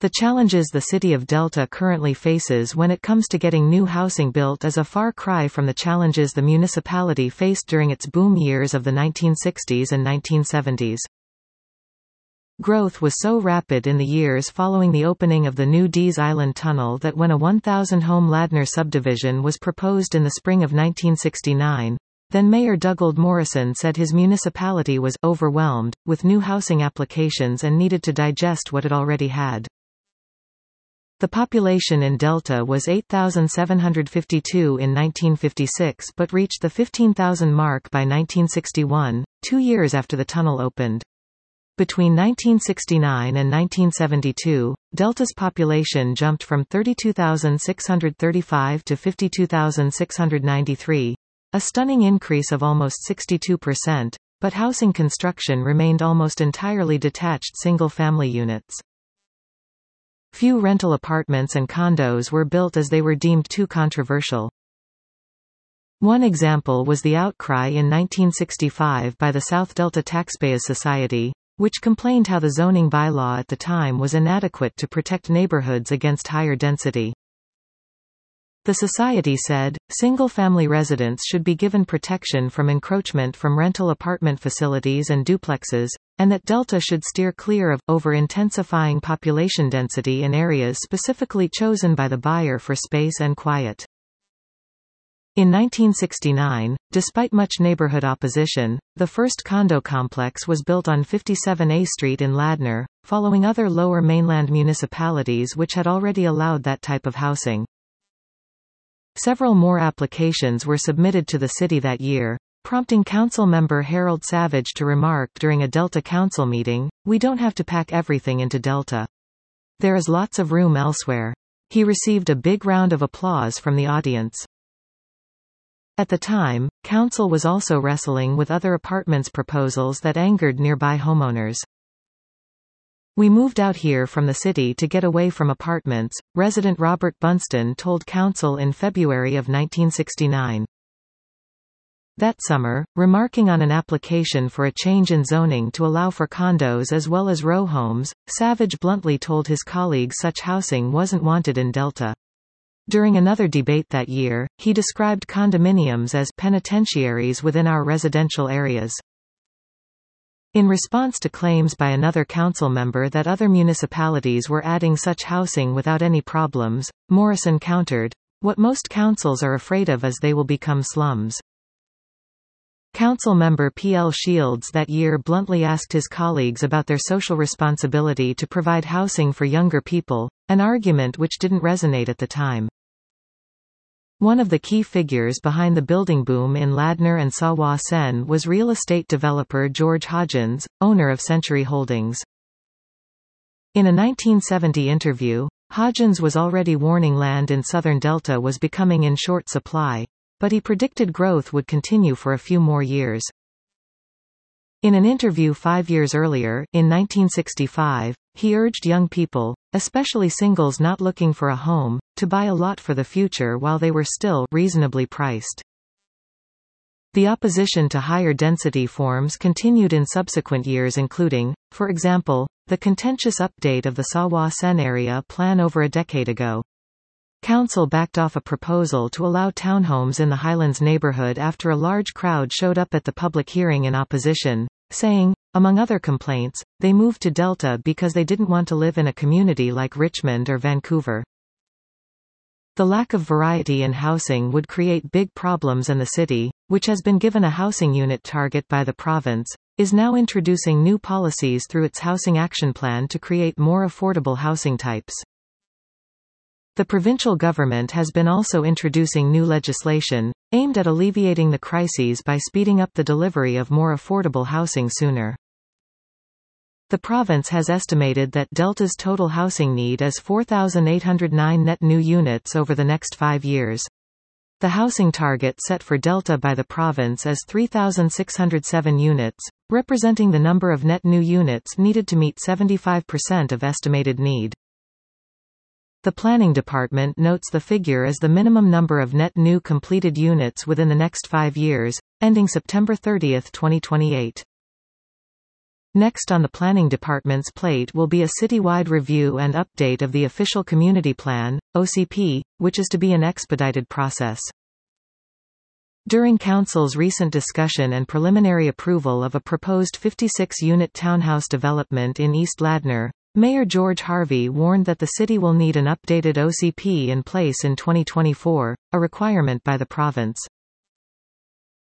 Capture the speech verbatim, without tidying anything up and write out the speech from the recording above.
The challenges the city of Delta currently faces when it comes to getting new housing built is a far cry from the challenges the municipality faced during its boom years of the nineteen sixties and nineteen seventies. Growth was so rapid in the years following the opening of the new Dees Island Tunnel that when a one thousand home Ladner subdivision was proposed in the spring of nineteen sixty-nine, then Mayor Dugald Morrison said his municipality was overwhelmed with new housing applications and needed to digest what it already had. The population in Delta was eight thousand seven hundred fifty-two in nineteen fifty-six but reached the fifteen thousand mark by nineteen sixty-one, two years after the tunnel opened. Between nineteen sixty-nine and nineteen seventy-two, Delta's population jumped from thirty-two thousand six hundred thirty-five to fifty-two thousand six hundred ninety-three, a stunning increase of almost sixty-two percent, but housing construction remained almost entirely detached single-family units. Few rental apartments and condos were built as they were deemed too controversial. One example was the outcry in nineteen sixty-five by the South Delta Taxpayers Society, which complained how the zoning bylaw at the time was inadequate to protect neighborhoods against higher density. The society said, single-family residents should be given protection from encroachment from rental apartment facilities and duplexes, and that Delta should steer clear of, over-intensifying population density in areas specifically chosen by the buyer for space and quiet. In nineteen sixty-nine, despite much neighborhood opposition, the first condo complex was built on fifty-seven A Street in Ladner, following other lower mainland municipalities which had already allowed that type of housing. Several more applications were submitted to the city that year, prompting council member Harold Savage to remark during a Delta council meeting, "We don't have to pack everything into Delta. There is lots of room elsewhere." He received a big round of applause from the audience. At the time, council was also wrestling with other apartments proposals that angered nearby homeowners. "We moved out here from the city to get away from apartments," resident Robert Bunston told council in February of nineteen sixty-nine. That summer, remarking on an application for a change in zoning to allow for condos as well as row homes, Savage bluntly told his colleagues such housing wasn't wanted in Delta. During another debate that year, he described condominiums as penitentiaries within our residential areas. In response to claims by another council member that other municipalities were adding such housing without any problems, Morrison countered, "What most councils are afraid of is they will become slums." Council member P L Shields that year bluntly asked his colleagues about their social responsibility to provide housing for younger people, an argument which didn't resonate at the time. One of the key figures behind the building boom in Ladner and Sawa Sen was real estate developer George Hodgins, owner of Century Holdings. In a nineteen seventy interview, Hodgins was already warning land in southern Delta was becoming in short supply, but he predicted growth would continue for a few more years. In an interview five years earlier, in nineteen sixty-five, he urged young people, especially singles not looking for a home, to buy a lot for the future while they were still reasonably priced. The opposition to higher density forms continued in subsequent years, including, for example, the contentious update of the Sawa Sen area plan over a decade ago. Council backed off a proposal to allow townhomes in the Highlands neighborhood after a large crowd showed up at the public hearing in opposition, saying, among other complaints, they moved to Delta because they didn't want to live in a community like Richmond or Vancouver. The lack of variety in housing would create big problems, and the city, which has been given a housing unit target by the province, is now introducing new policies through its Housing Action Plan to create more affordable housing types. The provincial government has been also introducing new legislation, aimed at alleviating the crises by speeding up the delivery of more affordable housing sooner. The province has estimated that Delta's total housing need is four thousand eight hundred nine net new units over the next five years. The housing target set for Delta by the province is three thousand six hundred seven units, representing the number of net new units needed to meet seventy-five percent of estimated need. The Planning Department notes the figure as the minimum number of net new completed units within the next five years, ending September thirtieth twenty twenty-eight. Next on the Planning Department's plate will be a citywide review and update of the Official Community Plan, O C P, which is to be an expedited process. During Council's recent discussion and preliminary approval of a proposed fifty-six unit townhouse development in East Ladner, Mayor George Harvey warned that the city will need an updated O C P in place in twenty twenty-four, a requirement by the province.